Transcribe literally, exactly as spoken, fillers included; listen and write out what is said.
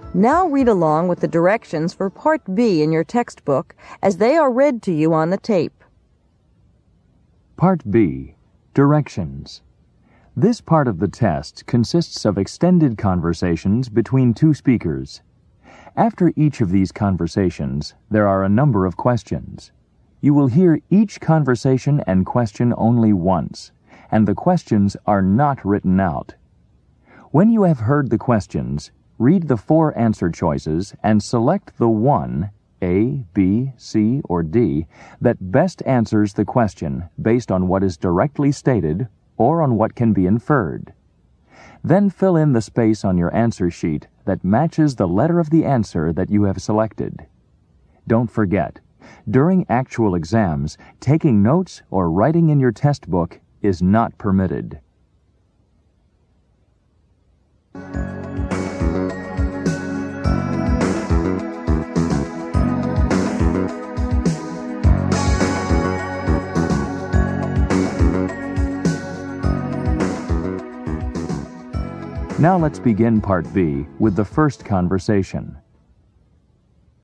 Now read along with the directions for Part B in your textbook as they are read to you on the tape. Part B. Directions. This part of the test consists of extended conversations between two speakers. After each of these conversations, there are a number of questions. You will hear each conversation and question only once, and the questions are not written out. When you have heard the questions, read the four answer choices and select the one, A, B, C, or D, that best answers the question based on what is directly stated or on what can be inferred. Then fill in the space on your answer sheet that matches the letter of the answer that you have selected. Don't forget, during actual exams, taking notes or writing in your test book is not permitted. Now let's begin Part B with the first conversation.